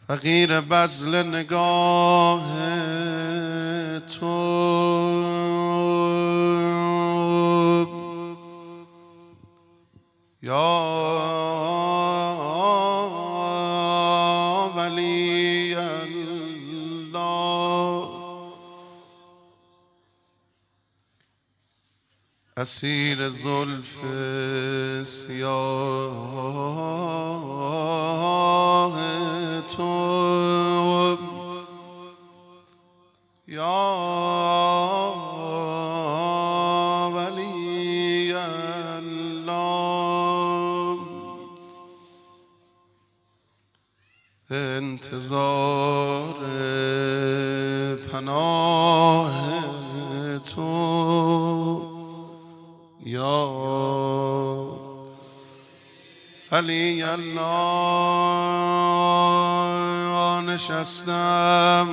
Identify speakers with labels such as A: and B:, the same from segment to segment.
A: فقیر بذل نگاه تو یا ولی الله، اسیر زلف سیاه تو یا ولی الله، انتظار پناه تو یا علی الله. نشستم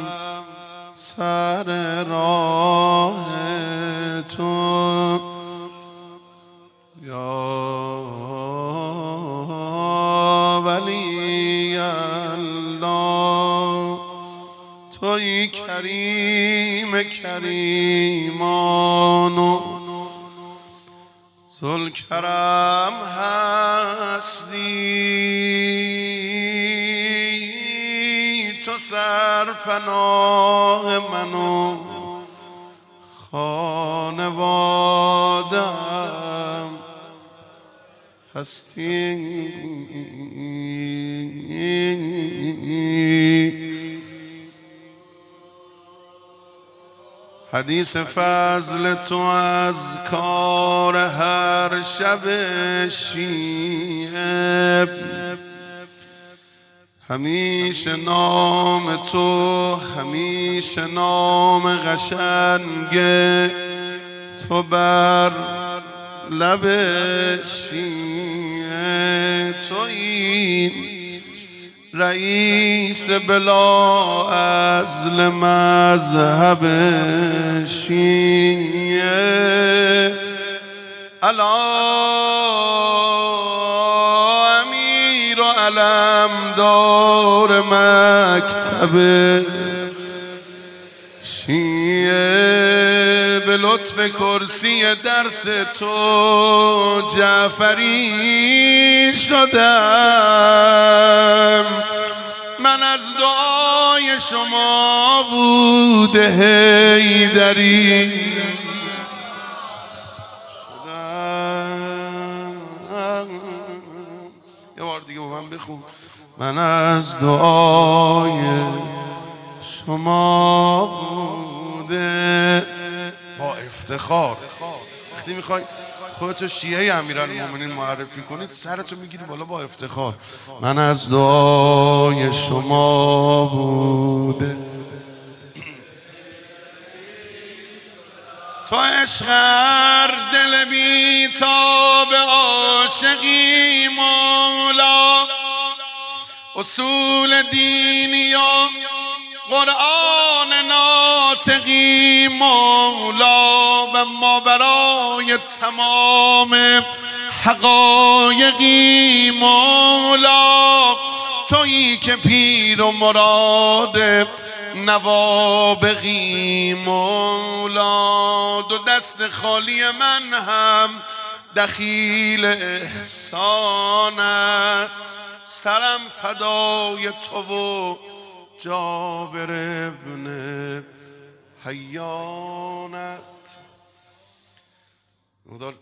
A: سر راه تو یا ولی الله، تویی کریم کریمان و ذوالکرم هستی، تو سرپناه من و خانوادم هستی. حدیث فضل تو از کار هر شب شیعه، همیشه نام تو، همیشه نام قشنگ تو بر لب شیعه. تویی رئیس بلا ازل مذهب شیعه، علا امیر و علمدار مکتب شیعه. به لطف کرسی درس تو جعفری شدم، من از دعای شما بوده حیدری شدم. یه بار دیگه با من بخون. من از دعای شما بوده، با افتخار. وقتی میخوای خودتو شیعه امیرالمومنین معرفی کنید سرتو میگیری بالا با افتخار. من از دعای شما بوده، تو عشق دل بی تاب عاشقی مولا، اصول دینی و قرآن ناطقی مولا، و ما برای تمام حقایقی مولا. تویی که پیر و مراد نوابغی مولا. دو دست خالی من هم دخیل احسانت، سرم فدای تو و جابر ابن حیانت. مدار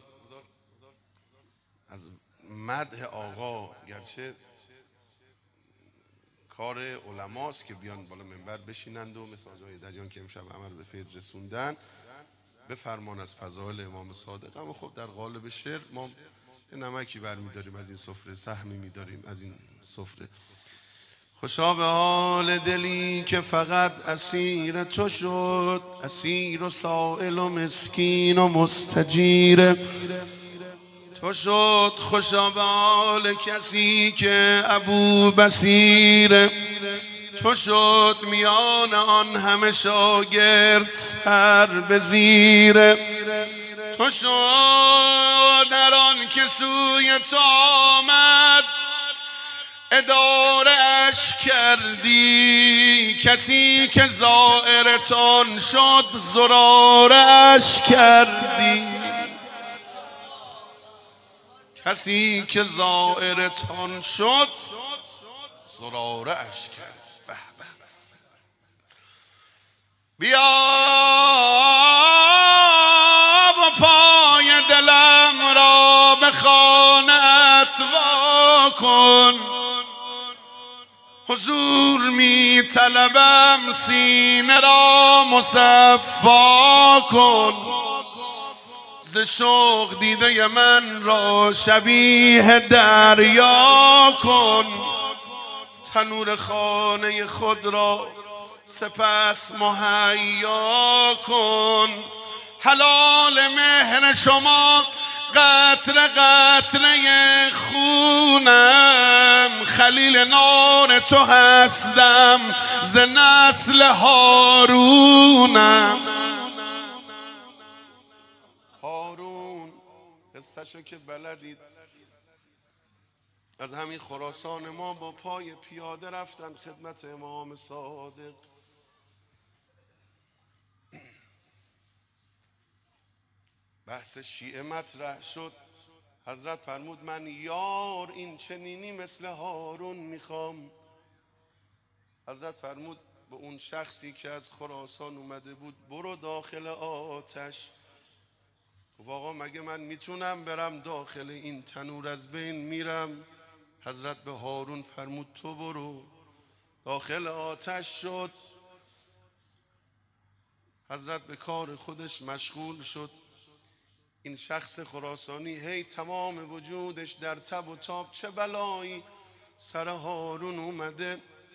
A: از مدح آقا، گرچه کار علماست که بیان بالا منبر بشینند و مثل آقای دریان که امشب عمل به فیض رسوندن به فرمان از فضائل امام صادق، اما خب در قالب شعر ما نمکی برمیداریم از این سفره، سهمی میداریم از این سفره. خوشا به حال دلی که فقط اسیر تو شد، اسیر و سائل و مسکین و مستجیر تو شد. خوشا به حال کسی که ابو بصیر تو شد، میان آن همه شاگرد سر به زیر تو شد. در آن که سوی تو آمد اداره اش کردی، کسی که زائرتان شد زراره اش کردی، کسی که زائرتان شد زراره اش کردی. بیا و پای دلم را به خانه‌ات وا کن، حضور می طلبم سینه را مصفا کن، ز شوق دیده من را شبیه دریا کن، تنور خانه خود را سپس مهیا کن، حلال مهر شما قطره قطره خونم، خلیل نار تو هستم ز نسل هارونم. هارون قصه‌شو که بلدید، از همین خراسان ما با پای پیاده رفتن خدمت امام صادق. بحث شیعه مطرح شد، حضرت فرمود من یار این چنینی مثل هارون میخوام. حضرت فرمود به اون شخصی که از خراسان اومده بود برو داخل آتش. آقا مگه من میتونم برم داخل این تنور؟ از بین میرم. حضرت به هارون فرمود تو برو. داخل آتش شد. حضرت به کار خودش مشغول شد. این شخص خراسانی هی تمام وجودش در تب و تاب، چه بلایی سر هارون اومده.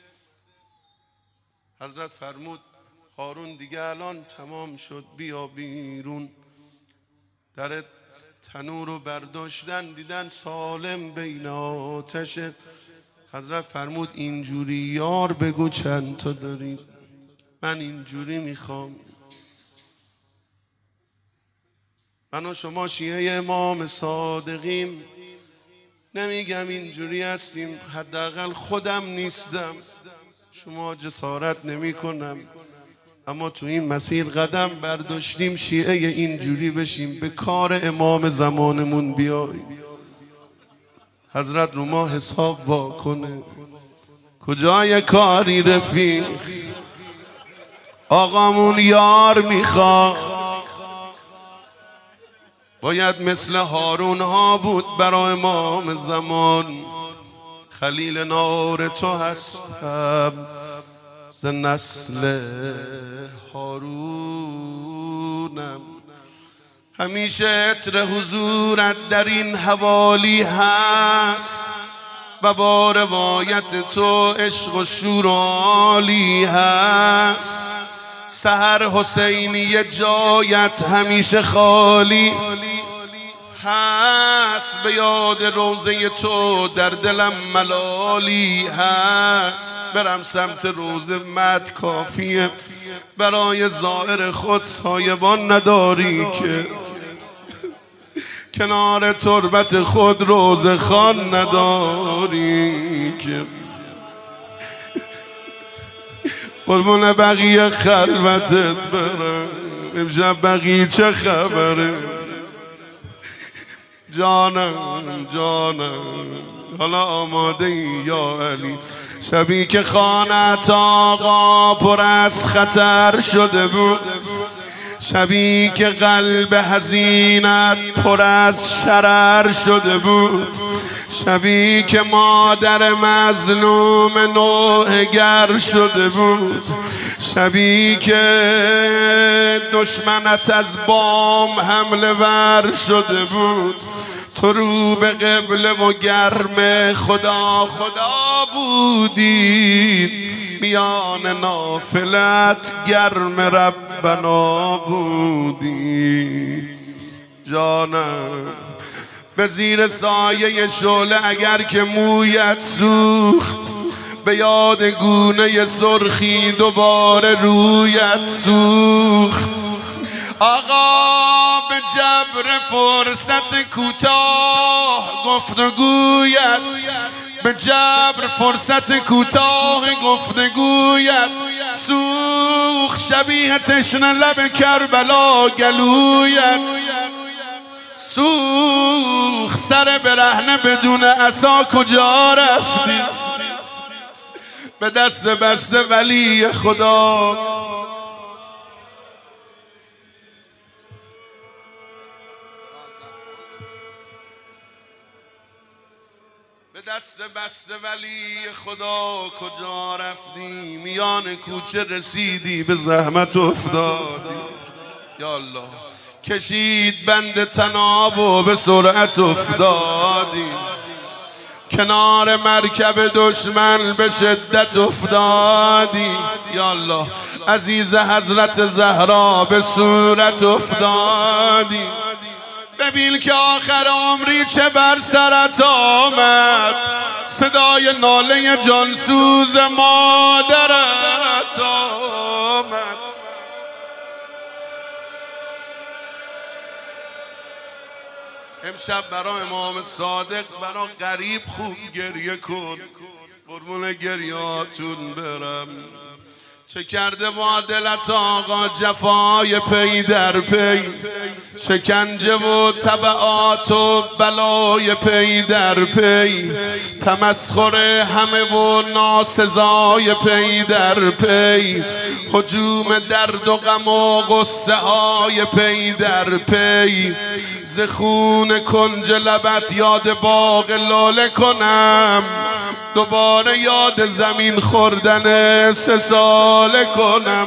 A: حضرت فرمود هارون دیگه الان تمام شد، بیا بیرون. در تنور رو برداشتن دیدن سالم بین آتشه. حضرت فرمود اینجوری یار بگو چند تا داری، من اینجوری میخوام. من و شما شیعه امام صادقیم، نمیگم اینجوری هستیم، حداقل خودم نیستم، شما جسارت نمی کنم، اما تو این مسیر قدم برداشتیم شیعه اینجوری بشیم، به کار امام زمانمون بیاییم. حضرت رو ما حساب واکنه. کجای کاری رفیق، آقامون یار میخواد. باید مثل هارون ها بود برای امام زمان. خلیل نار تو هستم ز نسل هارونم. همیشه عطر حضورت در این حوالی هست و با روایت تو عشق و شور و عالی هست. سحر حسینی جایت همیشه خالی هست، به یاد روضه تو در دلم ملالی هست. برم سمت روضه مد کافیه، برای زائر خود سایبان نداری که کنار تربت خود روضه خان نداری که قربون بقیه خلوتت برم. امشب بقیه چه خبره جانم جانم، حالا آماده ای یا علی؟ شبی که خانت آقا پر از خطر شده بود، شبی که قلب حزینت پر از شرر شده بود، شبی که مادر مظلوم نوحه‌گر شده بود، شبی که دشمنت از بام حمله ور شده بود، تو رو به قبله و گرم خدا خدا بودی، میان نافلت گرم ربنا بودی. جانم به زیر سایه شعله اگر که مویت سوخت، به یاد گونه سرخی دوباره رویت سوخت. آقا به جبر فرصت کوتاه گفتگویت به جبر فرصت کوتاه گفتگویت سوخت شبیه تشنه لب کربلا گلویت سوخت سر برهنه بدون عصا کجا رفتی به دست بسته ولی خدا به دست بسته ولی خدا کجا رفتی میان کوچه رسیدی به زحمت افتادی یا الله کشید بند تناب و به سرعت افتادی کنار مرکب دشمن به شدت افتادی یا الله عزیز حضرت زهرا به صورت افتادی ببین که آخر عمری چه بر سرت آمد صدای ناله جانسوز مادرت آمد امشب برای امام صادق برای غریب خوب گریه کن قربون گریاتون برم چه کرده با دلت آقا جفای پی در پی شکنجه و تبعات و بلای پی در پی تمسخر همه و ناسزای پی در پی هجوم درد و غم و غصه های پی در پی ز خون کنج لبت یاد باغ لاله کنم دوباره یاد زمین خوردن 3 ساله کنم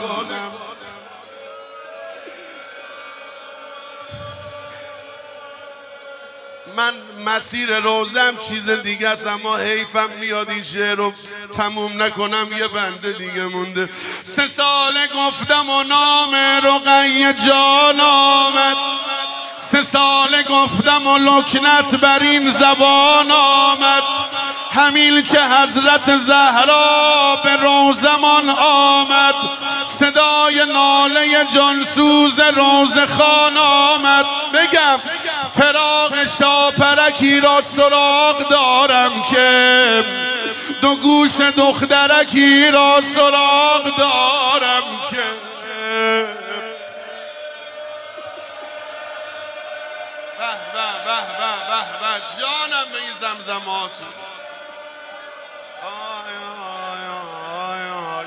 A: من مسیر روزم چیز دیگه است اما حیفم میاد این شعر رو تموم نکنم یه بنده دیگه مونده 3 ساله گفتم و نام رقیه جان آمد 3 ساله گفتم و لکنت بر این زبان آمد همین که حضرت زهرا به روزمان آمد صدای ناله جانسوز روزخان آمد بگم فراق شاپرکی را سراغ دارم که 2 گوش دخترکی را سراغ دارم که به جانم به این زمزمات آی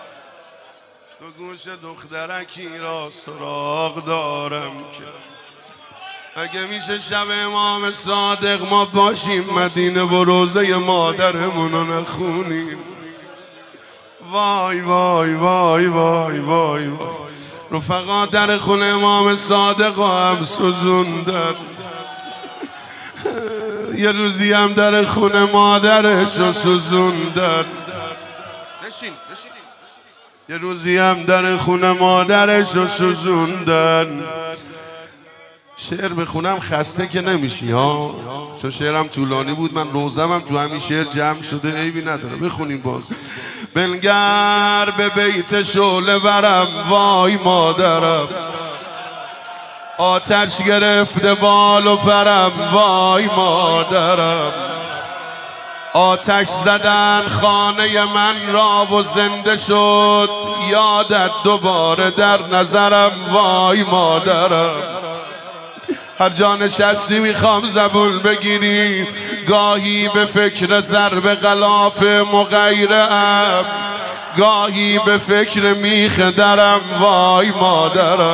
A: 2 گوش دخترکی را سراغ دارم که اگه میشه شب امام صادق ما باشیم مدینه و روزه مادرمون رو نخونیم وای وای وای وای وای وای رفقا در خونه امام صادق هم سوزوندن یه روزی هم در خونه مادرش رو سوزوندن یه روزی هم در خونه مادرش رو سوزوندن شعر بخونم خسته که نمیشی ها چون شعرم طولانی بود من روزم هم تو همین شعر جمع شده عیبی نداره بخونیم باز بنگر به بیت شعله ورم وای مادرم آتش گرفته بال و پرم وای مادرم آتش زدن خانه من را و زنده شد یادت دوباره در نظرم وای مادرم هر جا نشستی میخوام زبون بگیری گاهی به فکر ضرب غلاف مغیرم گاهی به فکر میخ درم وای مادرم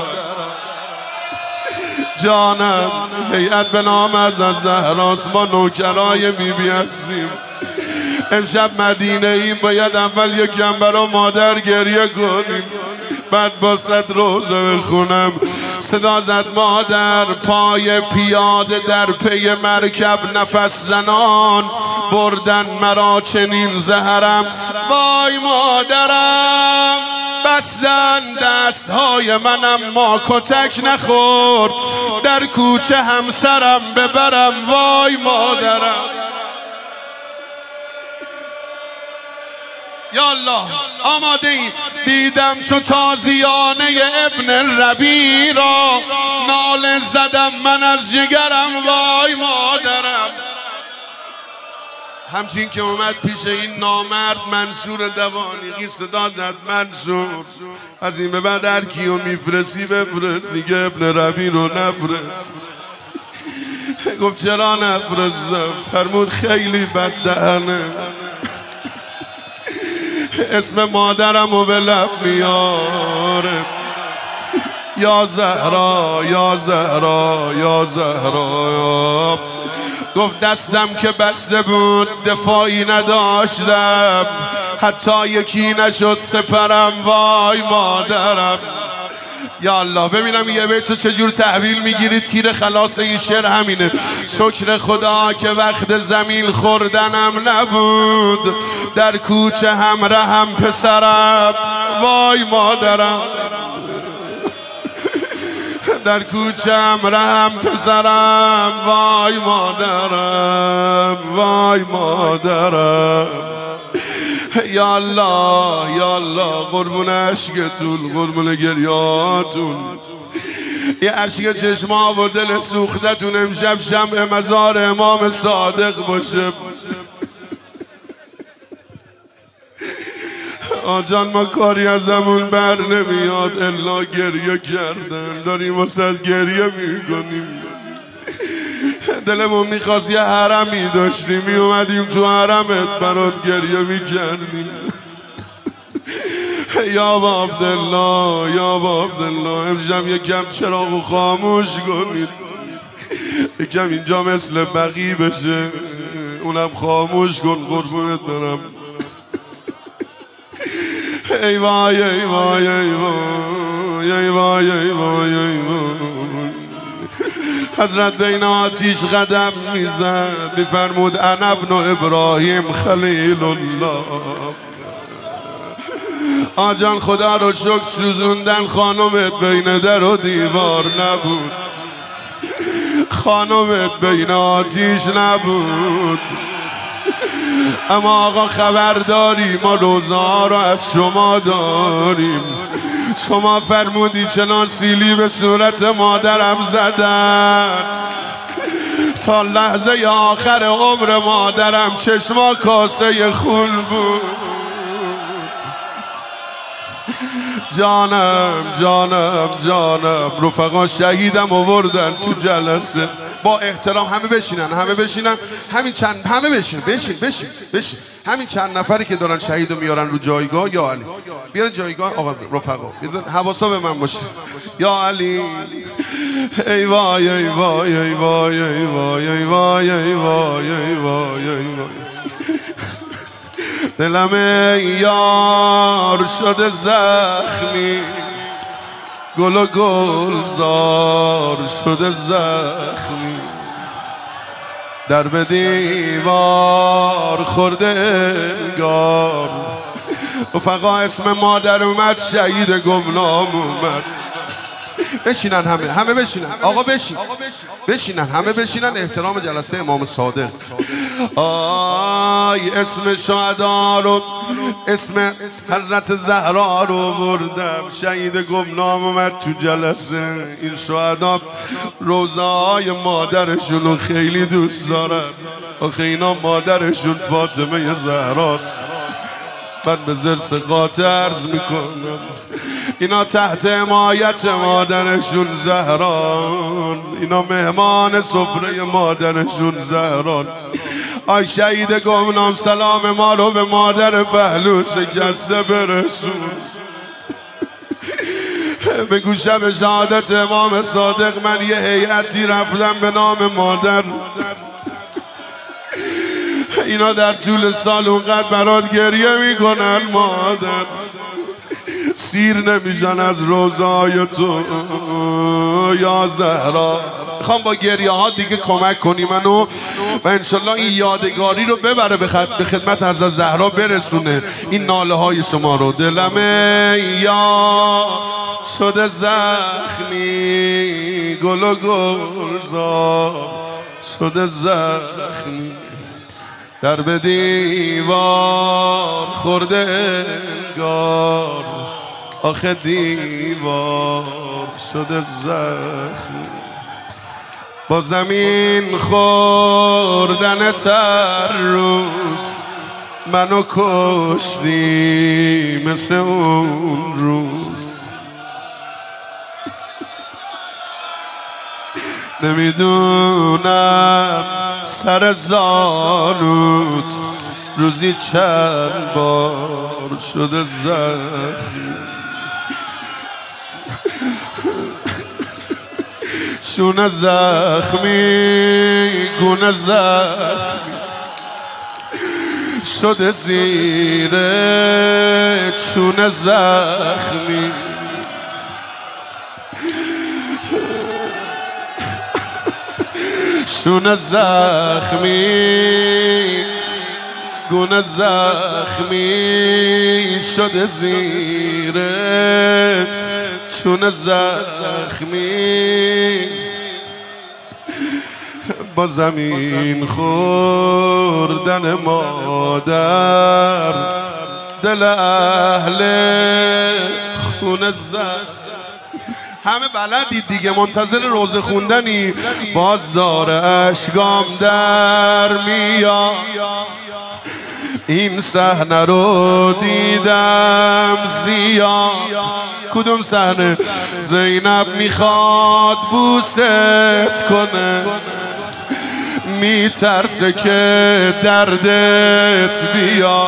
A: جانم هیئت به نام از زهراست ما نوکرای بیبی هستیم امشب مدینه ایم باید اول یکم برا مادر گریه کنیم بعد با 100 روزه بخونم صدا زد مادر پای پیاده در پی مرکب نفس زنان بردن مرا چنین زهرم وای مادرم بستن دستهای منم ما کتک نخورد در کوچه همسرم ببرم وای مادرم یا الله آماده ای دیدم چو تازیانه ابن ربی را ناله زدم من از جگرم وای مادرم همچین که اومد پیش این نامرد منصور دوانیقی صدا زد منصور از این به بعد هر کیو میفرستی بفرست دیگه ابن ربی رو نفرست. گفت چرا نفرستم؟ فرمود خیلی بددهنه، اسم مادرم رو به لب میاره، یا زهرا یا زهرا یا زهرا. گفت دستم که بسته بود دفاعی نداشتم، حتی یکی نشد سپرم وای مادرم. یا الله ببینم یه بیت رو چجور تحویل میگیری. تیر خلاص این شعر همینه: شکر خدا که وقت زمین خوردنم نبود، در کوچه همراهم پسرم وای مادرم، در کوچه همراهم پسرم وای مادرم وای مادرم. یا الله یا الله قربون عشقتون، قربون گریاتون، یه عشق چشما و دل سوختتون امشب شمع مزار امام صادق باشه. آجان ما کاری ازمون بر نمیاد الا گریه کردن، داریم واسه گریه میکنیم. دلمون میخواست یه حرمی داشتیم میومدیم تو حرمت برات گریه میکردیم. یا با عبدالله یا با عبدالله امشب یکم چراغو خاموش کنید، یکم اینجا مثل بقی بشه، اونم خاموش کن قربونت برم. ای وای ای وای ای وای ای وای ای وای ای وای. حضرت بین آتیش قدم میزد میفرمود انا ابن ابراهیم خلیل الله. آجان خدا رو شکر سوزوندن خانمت بین در و دیوار نبود، خانمت بین آتیش نبود. اما آقا خبر داری ما روزه ها رو از شما داریم. شما فرمودی چنان سیلی به صورت مادرم زدن تا لحظه آخر عمر مادرم چشما کاسه خون بود. جانم جانم جانم. رفقا شهیدم آوردن تو جلسه. با احترام همه بشینن، همه بشینن، همین چند، همه بشین بشین بشین بشین. همین چند نفری که دارن شهیدو میارن رو جایگاه، یا علی بیارن جایگاه. آقا رفقا بزن حواسا به من باشه. یا علی ای وای ای وای ای وای ای وای ای وای ای وای ای وای ای وای. دلم یار شده زخمی، گل و گلزار شده زخمی، در به دیوار خورده انگار. رفقا اسم مادر اومد، شهید گمنام اومد. بشینن همه، همه بشینن. آقا بشین بشینن، همه بشینن. احترام جلسه امام صادق. آی اسم شهدا رو، اسم حضرت زهرا رو بردم. شهید گمنام اومد تو جلسه. این شهدا روزه های مادرشون رو خیلی دوست دارن. آخه اینا مادرشون فاطمه زهراست. من به زرس قاطع عرض میکنم اینا تحت حمایت مادرشون زهران، اینا مهمان سفره مادرشون زهران. آی شهید گمنام سلام ما رو به مادر پهلو شکسته برسون. بگو شب شهادت امام صادق من یه هیئتی رفتم به نام مادر. اینا در طول سال اونقدر برات گریه میکنن مادر، سیر نمیشن از روزای تو یا زهرا. میخوام با گریه ها دیگه کمک کنی منو و انشالله این یادگاری رو ببره به خدمت حضرت زهرا برسونه این ناله های شما رو. دلم یا شده زخمی، گل و گلزار شده زخمی، در به دیوار خورده انگار. آخه دیوار شده زخمی. با زمین خوردن هر روز منو کشتی مثل اون روز. نمیدونم سر زانوت روزی چند بار شده زخمی، شونه زخمی گونه زخمی شده زیر چونه زخمی. شونه زخمی گونه زخمی شده زیر چونه زخمی. با زمین خوردن مادر دل اهل خونه زد. همه بلدید دیگه، منتظر روزه خوندنی. باز داره اشکام در میاد، این صحنه رو دیدم زیاد. کدوم صحنه؟ زینب میخواد بوست کنه، میترسه که دردت بیاد.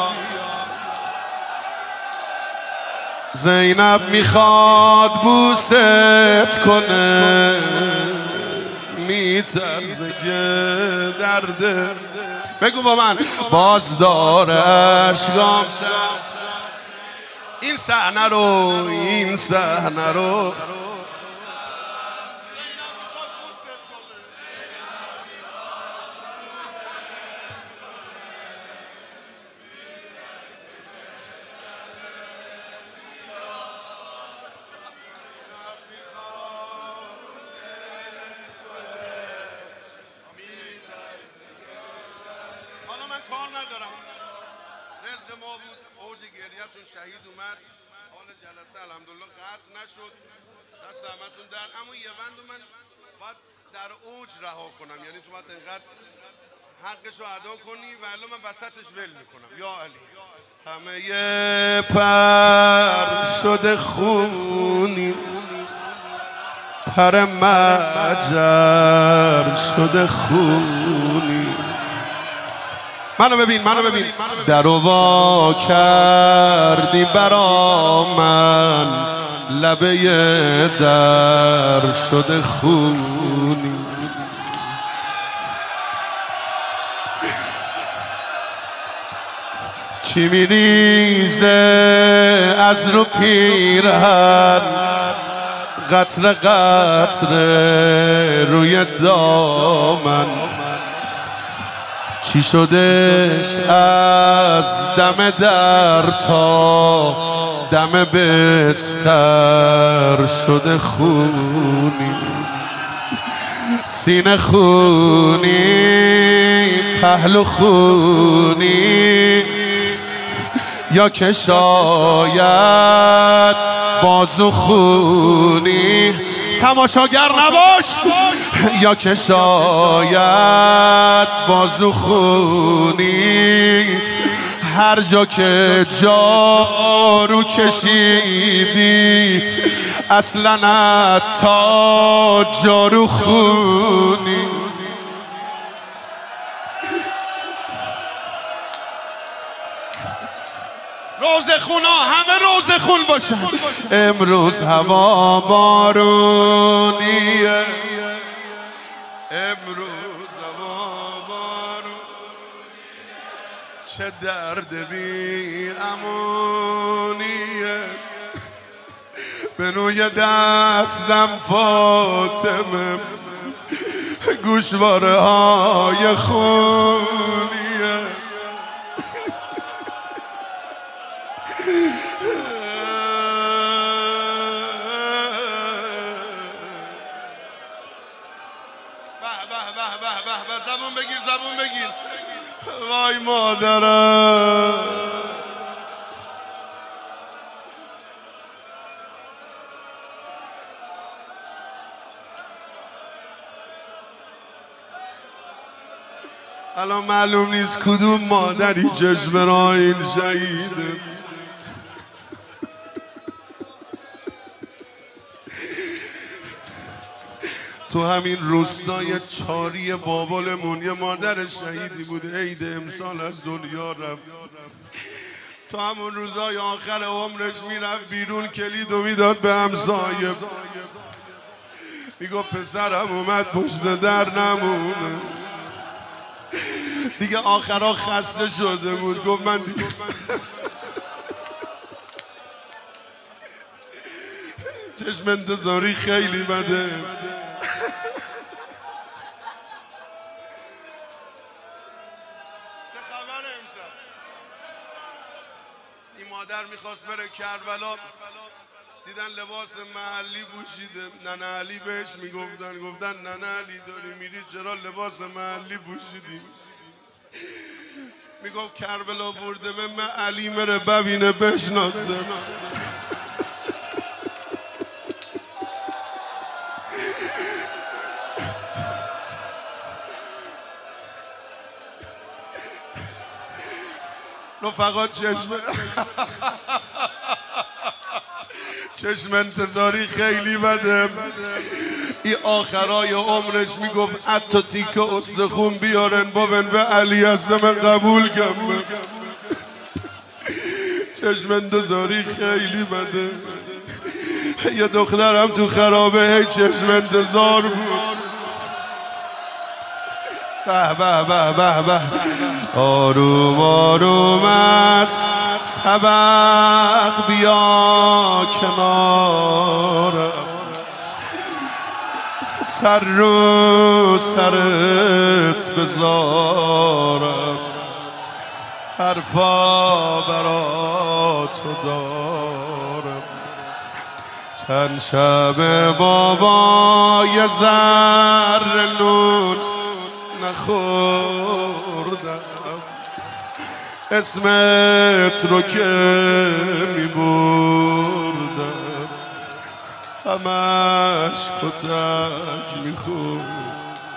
A: زینب میخواد بوست کنه، میترسه که دردت. بگو با من. باز داره اشکام این صحنه رو، این صحنه رو. حالا من کار ندارم، رزق ما بود، اوج گریه‌تون شهید اومد، حال جلسه الحمدلله قطع نشد، دست همتون در. اما یه بند من باید در اوج رها کنم، یعنی تو باید انقدر حقش رو ادا کنی و الا من وسطش ول میکنم. یا علی. همه پر شده خونی، پر مجر شده خونی. منو ببین، منو ببین. در و وا کردی برا من، لبه در شده خونی. چی میریزه از رو پیرهن، قطره قطره روی دامن. چی شدش از دم در تا دم بستر شده خونی. سینه خونی پهلو خونی، یا که شاید بازو خونی. تماشاگر نباش. یا که شاید بازو خونی، هر جا که جارو کشیدی اصلا تا جارو خونی. روزه خونا همه روزه خون باشن. امروز هوا بارونیه، امروز هوا بارونیه، چه درد بی امونیه. به روی دستم فاطمه، گوشواره های خونیه. زبون بگیر، زبون بگیر. وای مادرم. الان معلوم نیست کدوم مادری چشم را این شهیده. تو همین روستای چاری بابلمون یه مادر شهیدی بود، عید امسال از دنیا رفت. تو همون روزای آخر عمرش میرفت بیرون، کلیدو میداد به همسایه، میگفت پسرم اومد پشت در نمونه. دیگه آخرها خسته شده بود، گفت من دیگه چشم انتظاری خیلی بده. این مادر میخواست بره کربلا، دیدن لباس محلی پوشیده. ننه علی بهش گفتن ننه علی داری میری چرا لباس محلی پوشیدی؟ میگفت کربلا برده به من، علی مره ببینه بشناسه. رفقا چشم انتظاری خیلی بده. این آخرای عمرش میگفت حتی تیکه استخون بیارن بابن به علی هستم قبول کن. چشم انتظاری خیلی بده. یه دخترم تو خرابه هی چشم انتظار بود. به به به به به، آروم آروم است طبق بیا کنارم، سر رو سرت بذارم، حرفا برا تو دارم. چند شب بابا یه ذره نون نخوردم، اسمت رو که میبردم، همش کتک میخورد.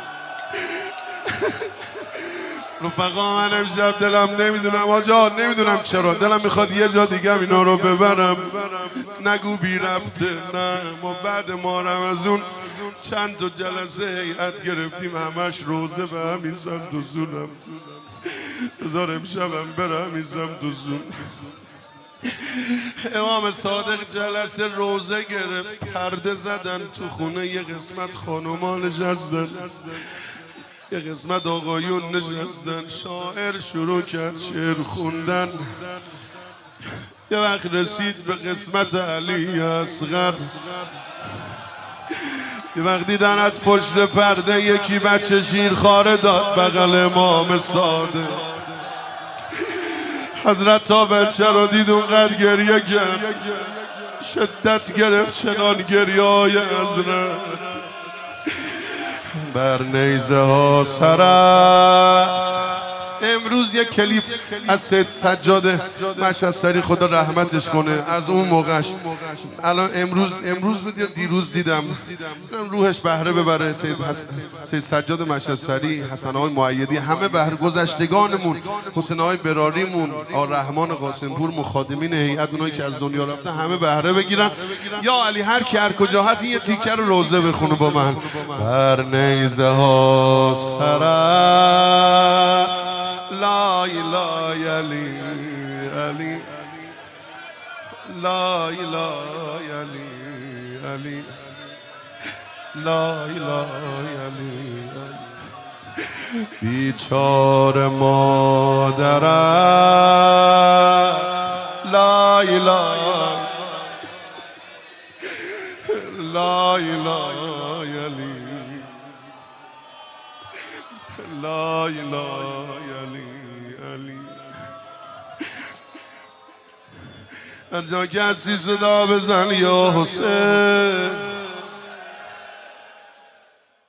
A: رفقا من امشب دلم نمیدونم آجا، نمیدونم چرا دلم میخواد یه جا دیگه اینا رو ببرم. نگو بی ربطه، نه ما بعد ما رمضون چند تا جلسه هیئت گرفتیم، همش روزه به همین سمت و زونم. بذار امشبم برم همین سمت و زون. امام صادق جلسه روزه گرفت، پرده زدن تو خونه، یه قسمت خانوما نشستن، یه قسمت آقایون نشستن. شاعر شروع کرد شعر خوندن. یه وقت رسید به قسمت علی اصغر، یه وقت دیدن از پشت پرده یکی بچه شیرخواره داد بغل امام صادق. حضرت تا بچه رو دید اونقدر گریه کرد، شدت گرفت چنان گریه های حضرت. بر نیزه ها سرت. امروز یک کلیپ از سید سجاد مشهدسری خدا رحمتش کنه، از اون موقعش الان امروز بود یا دیروز دیدم، روحش بهره ببره. سید سجاد مشهدسری، حسن آقای مؤیدی، همه بهره گذشتگانمون، حسین آقای براریمون، آقا رحمان قاسمپور، مخادمین هیئت، اونایی که از دنیا رفتن، همه بهره بگیرن. یا علی هر کی هر کجا هست این یه تیکه رو روزه بخونه با من. بر نیزه ها سرت، لا اله علی علی، لا اله علی علی، لا اله علی علی. بیچاره مادرت، لا اله، لا اله علی، لا اله علی علی. هر جا کسی صدا بزن یا حسین،